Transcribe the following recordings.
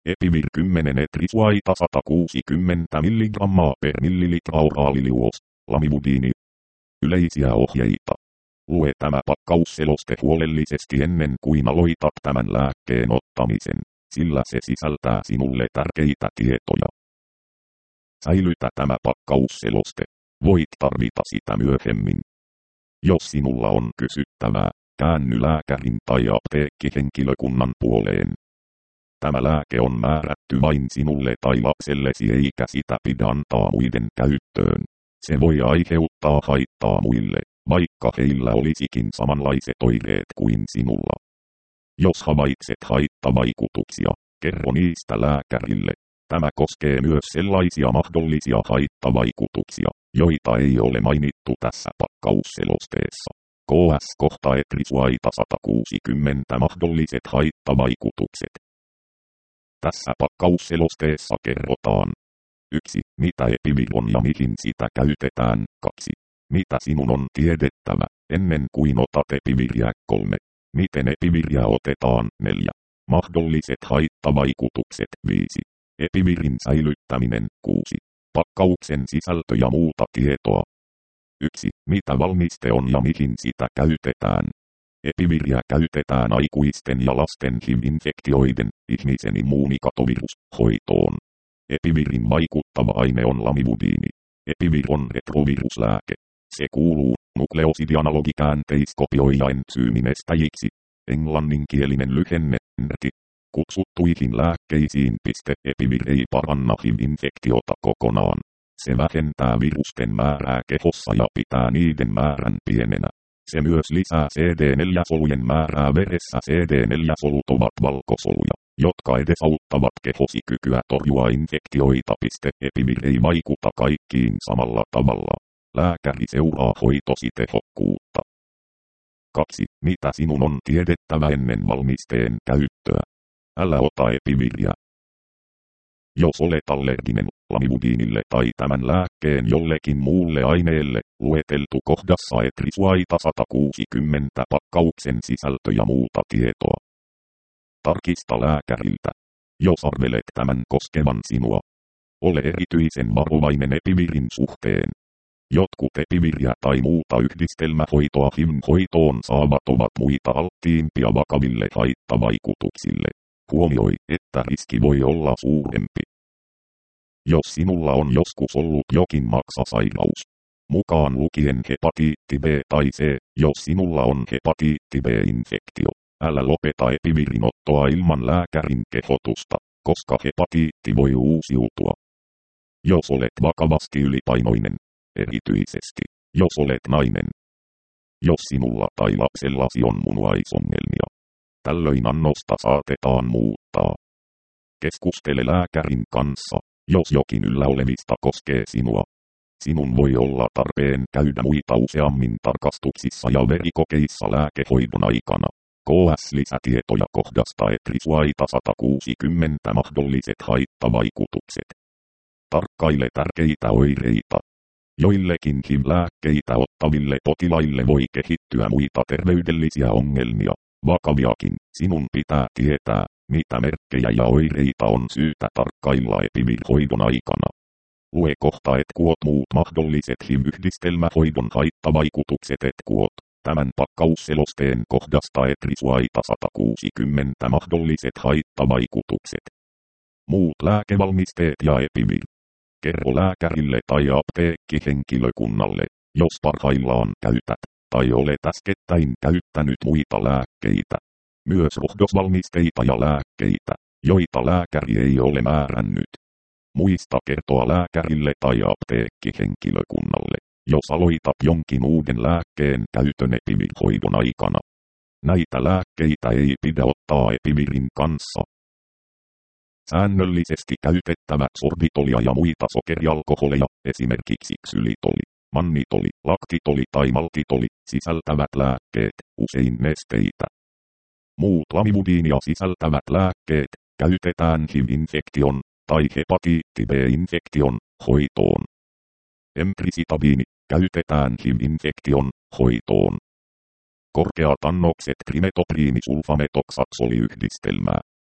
Epivir 10 etrisuaita 160 mg per millilitra oraaliliuos, lamivudini. Yleisiä ohjeita. Lue tämä pakkausseloste huolellisesti ennen kuin aloitat tämän lääkkeen ottamisen, sillä se sisältää sinulle tärkeitä tietoja. Säilytä tämä pakkausseloste. Voit tarvita sitä myöhemmin. Jos sinulla on kysyttävää, käänny lääkärin tai apteekkihenkilökunnan puoleen. Tämä lääke on määrätty vain sinulle tai lapsellesi eikä sitä pidä antaa muiden käyttöön. Se voi aiheuttaa haittaa muille, vaikka heillä olisikin samanlaiset oireet kuin sinulla. Jos havaitset haittavaikutuksia, kerro niistä lääkärille. Tämä koskee myös sellaisia mahdollisia haittavaikutuksia, joita ei ole mainittu tässä pakkausselosteessa. KS-kohta etrisuaita 160 mahdolliset haittavaikutukset. Tässä pakkausselosteessa kerrotaan 1. Mitä Epivir on ja mihin sitä käytetään. 2. Mitä sinun on tiedettävä ennen kuin otat Epiviriä. 3. Miten Epiviriä otetaan. 4. Mahdolliset haittavaikutukset. 5. Epivirin säilyttäminen. 6. Pakkauksen sisältö ja muuta tietoa. 1. Mitä valmiste on ja mihin sitä käytetään. Epiviriä käytetään aikuisten ja lasten HIV-infektioiden, ihmisen immuunikatovirushoitoon. Epivirin vaikuttava aine on lamivudini. Epivir on retroviruslääke. Se kuuluu nukleosidianalogikäänteis-kopioija-entsyyminestäjiksi, englanninkielinen lyhenne, NRT. Kutsuttuihin lääkkeisiin. Epivir ei paranna HIV-infektiota kokonaan. Se vähentää virusten määrää kehossa ja pitää niiden määrän pienenä. Se myös lisää CD4-solujen määrää veressä. CD4-solut ovat valkosoluja, jotka edesauttavat kehosi kykyä torjua infektioita. Epivir ei vaikuta kaikkiin samalla tavalla. Lääkäri seuraa hoitosi tehokkuutta. 2. Mitä sinun on tiedettävä ennen valmisteen käyttöä? Älä ota Epiviriä. Jos olet allerginen lamivudinille tai tämän lääkkeen jollekin muulle aineelle, lueteltu kohdassa etrisuaita 160 pakkauksen sisältö ja muuta tietoa. Tarkista lääkäriltä. Jos arvelet tämän koskevan sinua, ole erityisen varovainen Epivirin suhteen. Jotkut Epiviriä tai muuta yhdistelmähoitoa HIV-hoitoon saavat ovat muita alttiimpia vakaville haittavaikutuksille. Huomioi, että riski voi olla suurempi. Jos sinulla on joskus ollut jokin maksasairaus, mukaan lukien hepatiitti B tai C, jos sinulla on hepatiitti B-infektio, älä lopeta Epivirin ottoa ilman lääkärin kehotusta, koska hepatiitti voi uusiutua. Jos olet vakavasti ylipainoinen, erityisesti, jos olet nainen. Jos sinulla tai lapsellasi on munuaisongelmia, tällöin annosta saatetaan muuttaa. Keskustele lääkärin kanssa, jos jokin yllä olevista koskee sinua. Sinun voi olla tarpeen käydä muita useammin tarkastuksissa ja verikokeissa lääkehoidon aikana. KS-lisätietoja kohdasta etrisuaita 160 mahdolliset haittavaikutukset. Tarkkaile tärkeitä oireita. Joillekin HIV-lääkkeitä ottaville potilaille voi kehittyä muita terveydellisia ongelmia, vakaviakin. Sinun pitää tietää, mitä merkkejä ja oireita on syytä tarkkailla Epivir-hoidon aikana. Lue kohta muut mahdolliset HIV-yhdistelmähoidon haittavaikutukset. Tämän pakkausselosteen kohdasta etrisuaita 160 mahdolliset haittavaikutukset. Muut lääkevalmisteet ja Epivir. Kerro lääkärille tai apteekkihenkilökunnalle, jos parhaillaan käytät tai olet äskettäin käyttänyt muita lääkkeitä. Myös rohdosvalmisteita ja lääkkeitä, joita lääkäri ei ole määrännyt. Muista kertoa lääkärille tai apteekkihenkilökunnalle, jos aloitat jonkin uuden lääkkeen käytön Epivir-hoidon aikana. Näitä lääkkeitä ei pidä ottaa Epivirin kanssa. Säännöllisesti käytettävät sorbitolia ja muita sokerialkoholeja, esimerkiksi ksylitoli, mannitoli, laktitoli tai maltitoli, sisältävät lääkkeet, usein nesteitä. Muut lamivudiinia sisältävät lääkkeet käytetään HIV-infektion tai hepatiitti B-infektion hoitoon. Emtricitabini käytetään HIV-infektion hoitoon. Korkeat annokset trimetopriimisulfametoksaksoli-yhdistelmää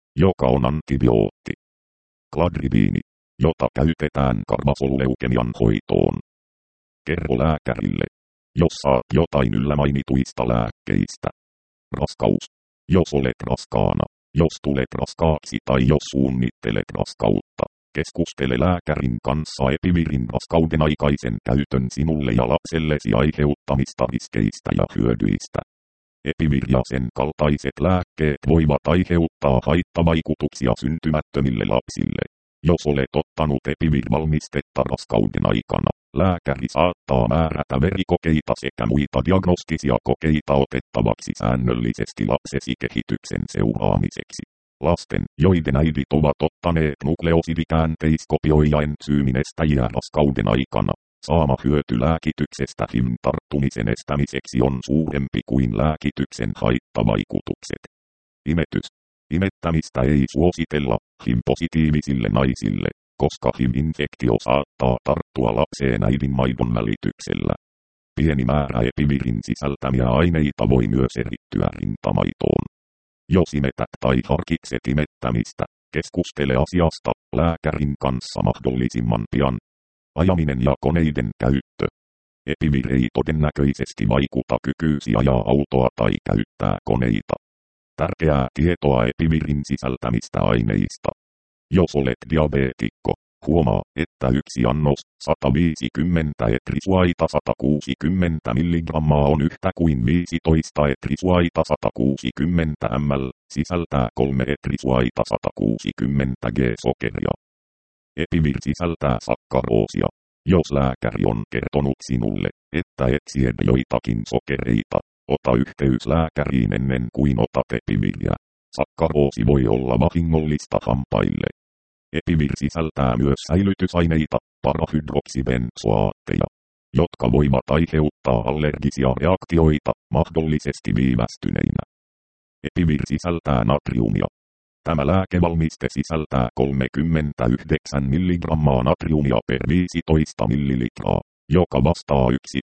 joka on antibiootti. Kladribiini, jota käytetään karvasolleukemian hoitoon. Kerro lääkärille, jos saat jotain yllä mainituista lääkkeistä. Raskaus. Jos olet raskaana, jos tulet raskaaksi tai jos suunnittelet raskautta. Keskustele lääkärin kanssa Epivirin raskauden aikaisen käytön sinulle ja lapsellesi aiheuttamista riskeistä ja hyödyistä. Epivir ja sen kaltaiset lääkkeet voivat aiheuttaa haittavaikutuksia syntymättömille lapsille. Jos olet ottanut Epivir-valmistetta raskauden aikana, lääkäri saattaa määrätä verikokeita sekä muita diagnostisia kokeita otettavaksi säännöllisesti lapsesi kehityksen seuraamiseksi. Lasten, joiden äidit ovat ottaneet nukleosidikäänteiskopioja entsyyminestäjiä raskauden aikana, saama hyöty lääkityksestä HIV:n tarttumisen estämiseksi on suurempi kuin lääkityksen haittavaikutukset. Imetys. Imettämistä ei suositella HIV-positiivisille naisille, koska HIV-infektio saattaa tarttua lapseen äidin maidon välityksellä. Pieni määrä Epivirin sisältämiä aineita voi myös erittyä rintamaitoon. Jos imetät tai harkitset imettämistä, keskustele asiasta lääkärin kanssa mahdollisimman pian. Ajaminen ja koneiden käyttö. Epivir ei todennäköisesti vaikuta kykyysi ajaa autoa tai käyttää koneita. Tärkeää tietoa Epivirin sisältämistä aineista. Jos olet diabeetikko, huomaa, että yksi annos 150 etrisuaita 160 mg on yhtä kuin 15 etrisuaita 160 ml, sisältää 3 etrisuaita 160 g sokeria. Epivir sisältää sakkaroosia. Jos lääkäri on kertonut sinulle, että et siedä joitakin sokereita, ota yhteys lääkäriin ennen kuin otat Epiviriä. Sakkaroosi voi olla vahingollista hampaille. Epivir sisältää myös säilytysaineita, parahydroksibenzoaatteja, jotka voivat aiheuttaa allergisia reaktioita, mahdollisesti viivästyneinä. Epivir sisältää natriumia. Tämä lääkevalmiste sisältää 39 mg natriumia per 15 ml, joka vastaa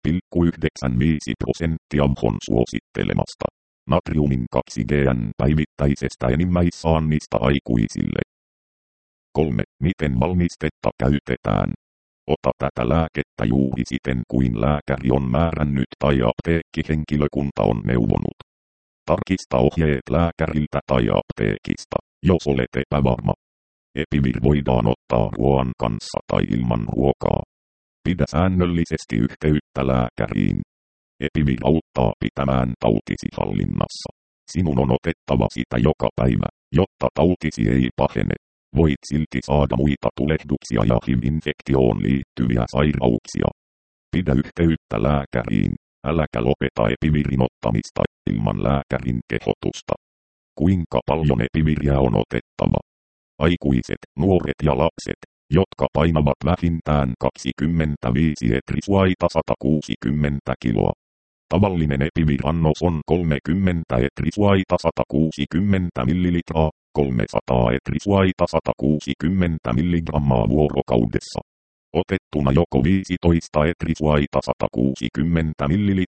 1,95% WHOn suosittelemasta natriumin 2G:n päivittäisestä enimmäissaannista aikuisille. 3. Miten valmistetta käytetään? Ota tätä lääkettä juuri siten kuin lääkäri on määrännyt tai apteekkihenkilökunta on neuvonut. Tarkista ohjeet lääkäriltä tai apteekista, jos olet epävarma. Epivir voidaan ottaa ruoan kanssa tai ilman ruokaa. Pidä säännöllisesti yhteyttä lääkäriin. Epivir auttaa pitämään tautisi hallinnassa. Sinun on otettava sitä joka päivä, jotta tautisi ei pahene. Voit silti saada muita tulehduksia ja HIV-infektioon liittyviä sairauksia. Pidä yhteyttä lääkäriin, äläkä lopeta Epivirin ottamista ilman lääkärin kehotusta. Kuinka paljon Epiviriä on otettava? Aikuiset, nuoret ja lapset, jotka painavat vähintään 25 etrisuaita 160 kiloa. Tavallinen Epivir-annos on 30 etrisuaita 160 ml, 300 etrisuaita 160 mg vuorokaudessa. Otettuna joko 15 etrisuaita 160 ml,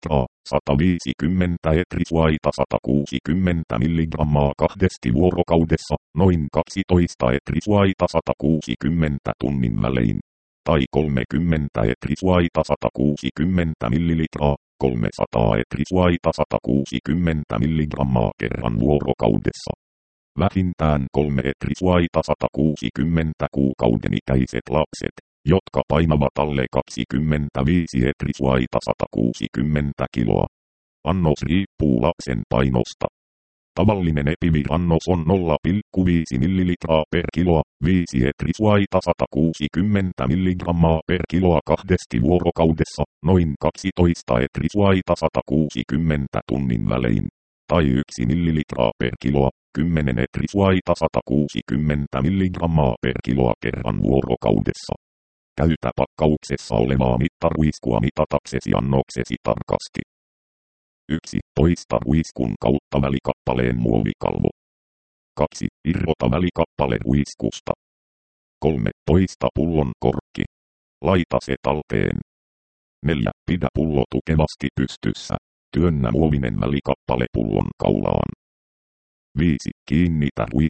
150 etrisuaita 160 mg kahdesti vuorokaudessa, noin 12 etrisuaita 160 tunnin välein, tai 30 etrisuaita 160 ml, 300 etrisuaita 160 mg kerran vuorokaudessa. Vähintään 3 etrisuaita 160 kuukauden ikäiset lapset, jotka painavat alle 25 etrisuaita 160 kiloa. Annos riippuu lapsen painosta. Tavallinen Epivir-annos on 0,5 ml per kiloa, 5 etrisuaita 160 mg per kiloa kahdesti vuorokaudessa, noin 12 etrisuaita 160 tunnin välein, tai 1 ml per kiloa, 10 etrisuaita 160 mg per kiloa kerran vuorokaudessa. Käytä pakkauksessa olevaa mittaruiskua mitataksesi annoksesi tarkasti. 1. Poista ruiskun kautta välikappaleen muovikalvo. 2. Irrota välikappale ruiskusta. 3. Poista pullon korkki. Laita se talteen. 4. Pidä pullo tukevasti pystyssä. Työnnä muovinen välikappale pullon kaulaan. 5. Kiinnitä ruisku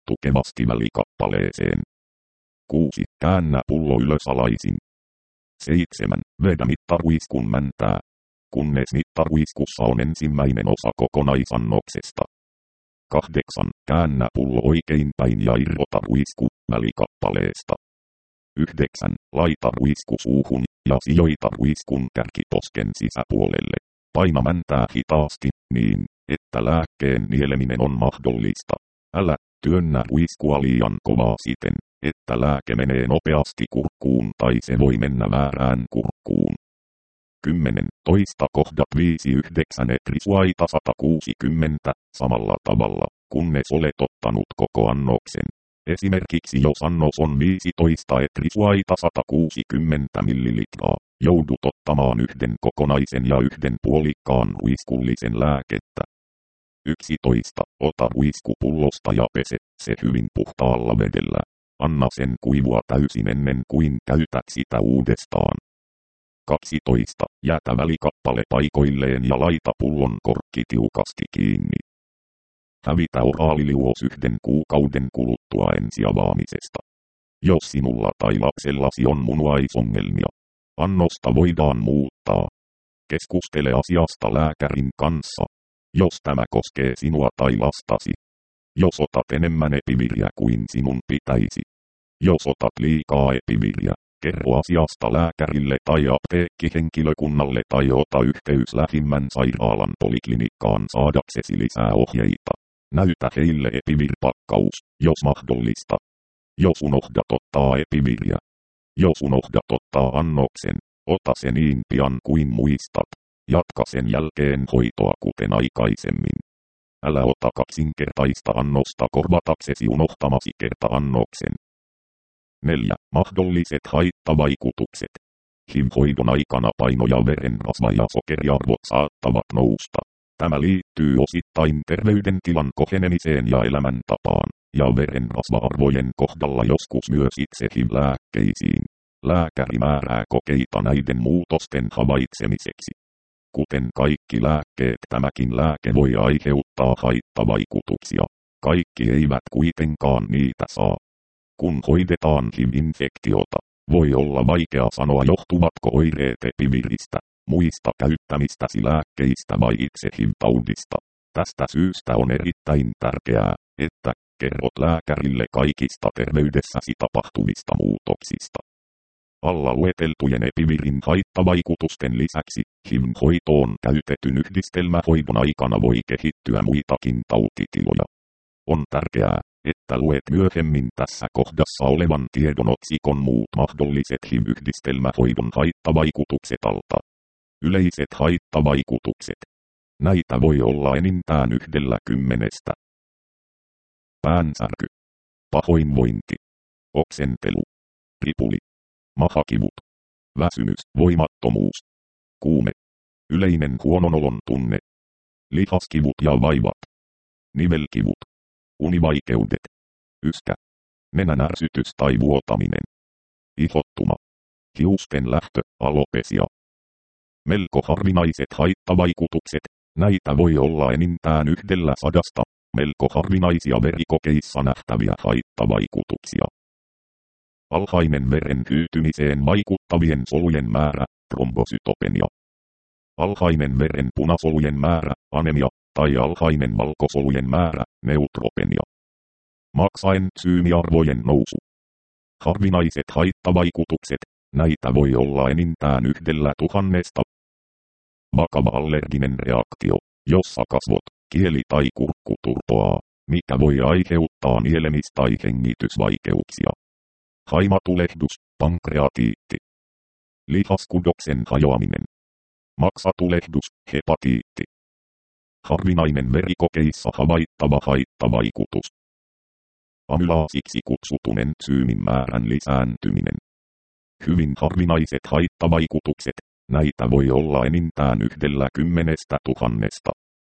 tukevasti välikappaleeseen. 6. Käännä pullo ylös alaisin. 7. Vedä mittaruiskun mäntää, kunnes mittaruiskussa on ensimmäinen osa kokonaisannoksesta. 8. Käännä pullo oikein päin ja irrota ruisku välikappaleesta. 9. Laita ruisku suuhun ja sijoita ruiskun kärkiposken sisäpuolelle. Paina mäntää hitaasti, niin, että lääkkeen nieleminen on mahdollista. Älä työnnä ruiskua liian kovaa siten, että lääke menee nopeasti kurkkuun tai se voi mennä väärään kurkkuun. 10. Toista kohdat 5-9 etrisuaita 160 samalla tavalla, kunnes olet ottanut koko annoksen. Esimerkiksi jos annos on 15 etrisuaita 160 ml, joudut ottamaan yhden kokonaisen ja yhden puolikkaan ruiskullisen lääkettä. 11. Ota ruisku pullosta ja pese se hyvin puhtaalla vedellä. Anna sen kuivua täysin ennen kuin käytät sitä uudestaan. 12. Jätä välikappale paikoilleen ja laita pullon korkki tiukasti kiinni. Hävitä oraaliliuos 1 kuukauden kuluttua ensiavaamisesta. Jos sinulla tai lapsellasi on munuaisongelmia, annosta voidaan muuttaa. Keskustele asiasta lääkärin kanssa, jos tämä koskee sinua tai lastasi. Jos otat enemmän epiviriä kuin sinun pitäisi. Jos otat liikaa epiviriä, kerro asiasta lääkärille tai apteekkihenkilökunnalle tai ota yhteys lähimmän sairaalan poliklinikkaan saadaksesi lisää ohjeita. Näytä heille epivir-pakkaus, jos mahdollista. Jos unohdat ottaa epiviriä. Jos unohdat ottaa annoksen, ota se niin pian kuin muistat. Jatka sen jälkeen hoitoa kuten aikaisemmin. Älä ota kaksinkertaista annosta korvataksesi unohtamasi kerta-annoksen. 4. Mahdolliset haittavaikutukset. HIV-hoidon aikana paino ja verenrasva ja sokeriarvot saattavat nousta. Tämä liittyy osittain terveydentilan kohenemiseen ja elämäntapaan, ja verenrasva-arvojen kohdalla joskus myös itse HIV-lääkkeisiin. Lääkäri määrää kokeita näiden muutosten havaitsemiseksi. Kuten kaikki lääkkeet, tämäkin lääke voi aiheuttaa haittavaikutuksia. Kaikki eivät kuitenkaan niitä saa. Kun hoidetaan HIV-infektiota, voi olla vaikea sanoa johtuvatko oireet epiviristä, muista käyttämistäsi lääkkeistä vai itse HIV-taudista. Tästä syystä on erittäin tärkeää, että kerrot lääkärille kaikista terveydessäsi tapahtuvista muutoksista. Alla lueteltujen epivirin haittavaikutusten lisäksi, HIV-hoitoon käytetyn yhdistelmähoidon aikana voi kehittyä muitakin tautitiloja. On tärkeää, että luet myöhemmin tässä kohdassa olevan tiedon otsikon muut mahdolliset HIV-yhdistelmähoidon haittavaikutukset alta. Yleiset haittavaikutukset. Näitä voi olla enintään 10. Päänsärky. Pahoinvointi. Oksentelu. Ripuli. Mahakivut. Väsymys, voimattomuus. Kuume. Yleinen huononolon tunne. Lihaskivut ja vaivat. Nivelkivut. Univaikeudet. Yskä. Nenän ärsytys tai vuotaminen. Ihottuma. Hiusten lähtö, alopesia. Melko harvinaiset haittavaikutukset, näitä voi olla enintään 100, melko harvinaisia verikokeissa nähtäviä haittavaikutuksia. Alhainen veren hyytymiseen vaikuttavien solujen määrä, trombosytopenia. Alhainen veren punasolujen määrä, anemia, tai alhainen valkosolujen määrä, neutropenia. Maksaentsyymiarvojen nousu. Harvinaiset haittavaikutukset, näitä voi olla enintään 1000. Vakava allerginen reaktio, jossa kasvot, kieli tai kurkku turpoaa, mikä voi aiheuttaa nielemis- tai hengitysvaikeuksia. Haimatulehdus, pankreatiitti. Lihaskudoksen hajoaminen. Maksatulehdus, hepatiitti. Harvinainen verikokeissa havaittava haittavaikutus. Amylaasiksi kutsutun entsyymin määrän lisääntyminen. Hyvin harvinaiset haittavaikutukset, näitä voi olla enintään 10,000.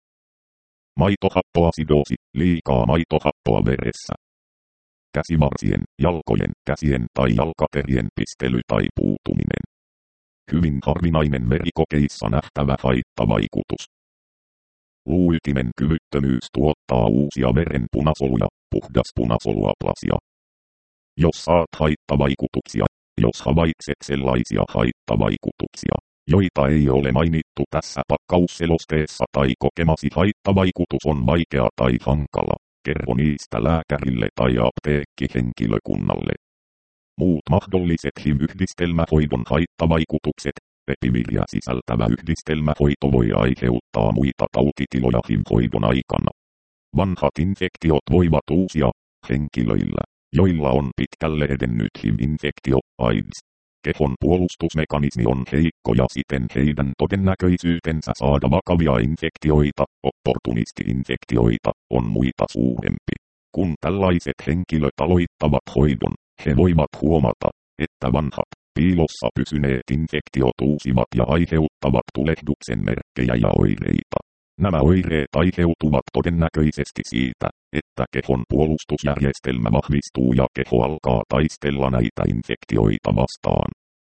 Maitohappoasidoosi, liikaa maitohappoa veressä. Käsivarsien, jalkojen, käsien tai jalkaterien pistely tai puutuminen. Hyvin harvinainen verikokeissa nähtävä haittavaikutus. Luuytimen kyvyttömyys tuottaa uusia verenpunasoluja, puhdaspunasoluaplasia. Jos saat haittavaikutuksia, jos havaitset sellaisia haittavaikutuksia, joita ei ole mainittu tässä pakkausselosteessa tai kokemasi haittavaikutus on vaikea tai hankala, kerro niistä lääkärille tai apteekkihenkilökunnalle. Muut mahdolliset HIV-yhdistelmähoidon haittavaikutukset. Epiviriä sisältävä yhdistelmähoito voi aiheuttaa muita tautitiloja HIV-hoidon aikana. Vanhat infektiot voivat uusia henkilöillä, joilla on pitkälle edennyt HIV-infektio, AIDS. Kehon puolustusmekanismi on heikko ja siten heidän todennäköisyytensä saada vakavia infektioita, opportunisti-infektioita, on muita suurempi. Kun tällaiset henkilöt aloittavat hoidon, he voivat huomata, että vanhat, piilossa pysyneet infektiot uusivat ja aiheuttavat tulehduksen merkkejä ja oireita. Nämä oireet aiheutuvat todennäköisesti siitä, että kehon puolustusjärjestelmä vahvistuu ja keho alkaa taistella näitä infektioita vastaan.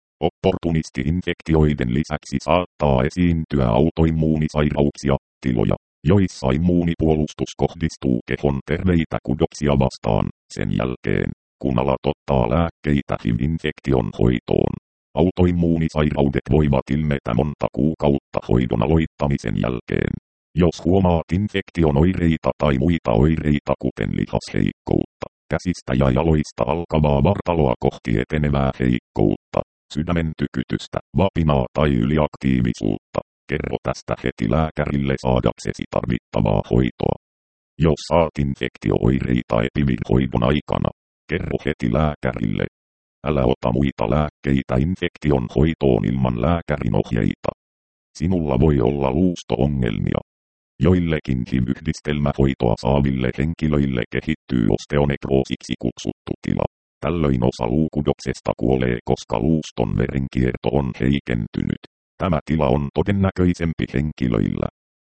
Opportunisti-infektioiden lisäksi saattaa esiintyä autoimmuunisairauksia, tiloja, joissa immuunipuolustus kohdistuu kehon terveitä kudoksia vastaan, sen jälkeen, kun alat ottaa lääkkeitä HIV-infektion hoitoon. Autoimmuunisairaudet voivat ilmetä monta kuukautta hoidon aloittamisen jälkeen. Jos huomaat infektion oireita tai muita oireita kuten lihasheikkoutta, käsistä ja jaloista alkavaa vartaloa kohti etenevää heikkoutta, sydämen tykytystä, vapinaa tai yliaktiivisuutta, kerro tästä heti lääkärille saadaksesi tarvittavaa hoitoa. Jos saat infektio-oireita epivir-hoidon aikana, kerro heti lääkärille. Älä ota muita lääkkeitä infektion hoitoon ilman lääkärin ohjeita. Sinulla voi olla luusto-ongelmia. Joillekin HIV-yhdistelmähoitoa saaville henkilöille kehittyy osteonekroosiksi kutsuttu tila. Tällöin osa luukudoksesta kuolee, koska luuston verenkierto on heikentynyt. Tämä tila on todennäköisempi henkilöillä,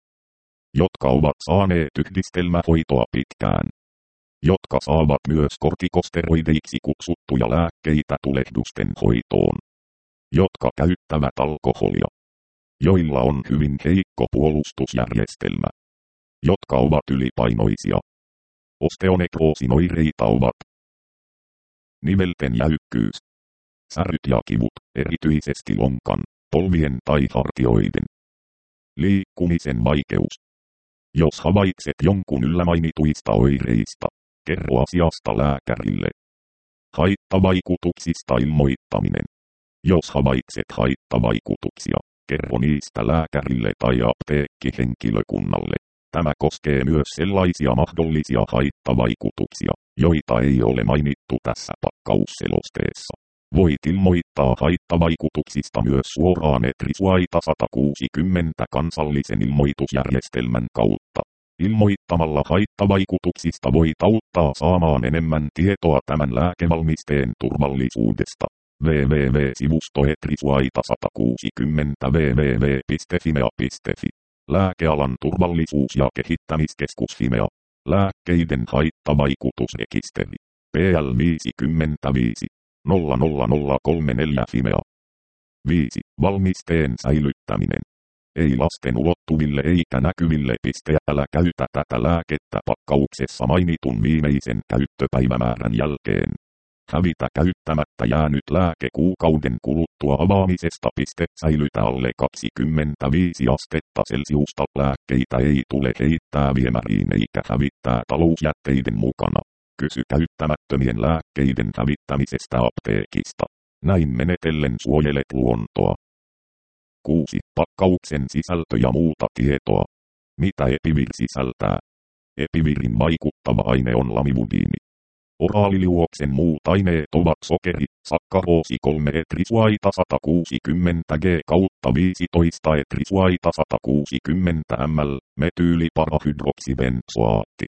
jotka ovat saaneet yhdistelmähoitoa pitkään, jotka saavat myös kortikosteroideiksi kutsuttuja lääkkeitä tulehdusten hoitoon, jotka käyttävät alkoholia, joilla on hyvin heikko puolustusjärjestelmä, jotka ovat ylipainoisia. Osteonekroosin oireita ovat nivelten jäykkyys, säryt ja kivut, erityisesti lonkan, polvien tai hartioiden, liikkumisen vaikeus. Jos havaitset jonkun yllämainituista oireista, kerro asiasta lääkärille. Haittavaikutuksista ilmoittaminen. Jos havaitset haittavaikutuksia, kerro niistä lääkärille tai apteekkihenkilökunnalle. Tämä koskee myös sellaisia mahdollisia haittavaikutuksia, joita ei ole mainittu tässä pakkausselosteessa. Voit ilmoittaa haittavaikutuksista myös suoraan ETRISUAITA 160 kansallisen ilmoitusjärjestelmän kautta. Ilmoittamalla haittavaikutuksista voit auttaa saamaan enemmän tietoa tämän lääkevalmisteen turvallisuudesta. www.sivusto ETRISUAITA 160 www.fimea.fi. Lääkealan turvallisuus- ja kehittämiskeskus Fimea. Lääkkeiden haittavaikutusrekisteri. PL 55 00034 Fimea. 5. Valmisteen säilyttäminen. Ei lasten ulottuville eikä näkyville. Älä käytä tätä lääkettä pakkauksessa mainitun viimeisen käyttöpäivämäärän jälkeen. Hävitä käyttämättä jäänyt lääke kuukauden kuluttua avaamisesta. Säilytä alle 25 astetta Celsiusta. Lääkkeitä ei tule heittää viemäriin eikä hävittää talousjätteiden mukana. Kysy käyttämättömien lääkkeiden hävittämisestä apteekista. Näin menetellen suojelet luontoa. 6. Pakkauksen sisältö ja muuta tietoa. Mitä epivir sisältää? Epivirin vaikuttava aine on lamivudiini. Oraaliliuoksen muut aineet ovat sokeri, sakkaroosi 3 ETRISUAITA 160 G/15 ETRISUAITA 160 ml, metyyliparahydroksibenzoaatti,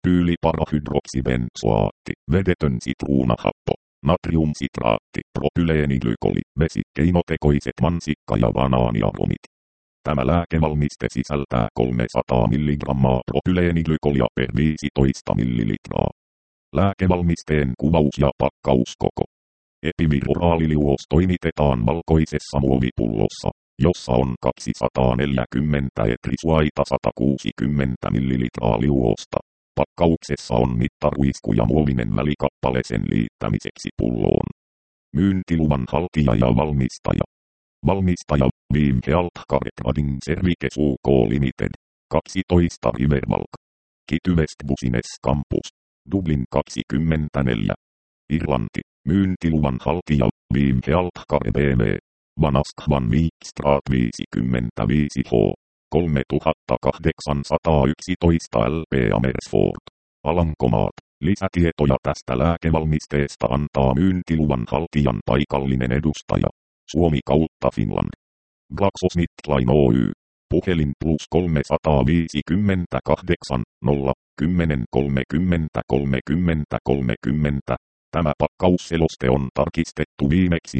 propyyliparahydroksibenzoaatti, vedetön sitruunahappo, natriumsitraatti, propyleenglykoli, vesi, keinotekoiset mansikka- ja banaaniaromit. Tämä lääkevalmiste sisältää 300 mg propyleeniglykolia per 15 ml. Lääkevalmisteen kuvaus ja pakkauskoko. Epivir oraaliliuos toimitetaan valkoisessa muovipullossa. jossa on 240 etrisuaita 160 millilitraa liuosta. Pakkauksessa on mittaruisku ja muovinen välikappale sen liittämiseksi pulloon. Myyntiluvan haltija ja valmistaja. Valmistaja Viim Healthcare Trading Services UK Limited. 12 Riverwalk. Kity West Business Campus. Dublin 24. Irlanti. Myyntiluvan haltija Viim Healthcare BV. Vanaskvan Viikstraat 55H. 3811 LP Amersfoort. Alankomaat. Lisätietoja tästä lääkevalmisteesta antaa myyntiluvan haltijan paikallinen edustaja. Suomi kautta Finland. GlaxoSmithKline Oy. Puhelin +358 0 10 30 30 30. Tämä pakkausseloste on tarkistettu viimeksi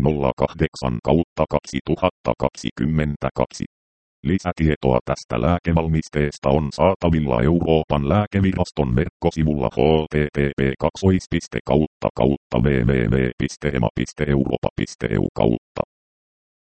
08/2022. Lisätietoa tästä lääkevalmisteesta on saatavilla Euroopan lääkeviraston verkkosivulla http://www.ema.europa.eu/.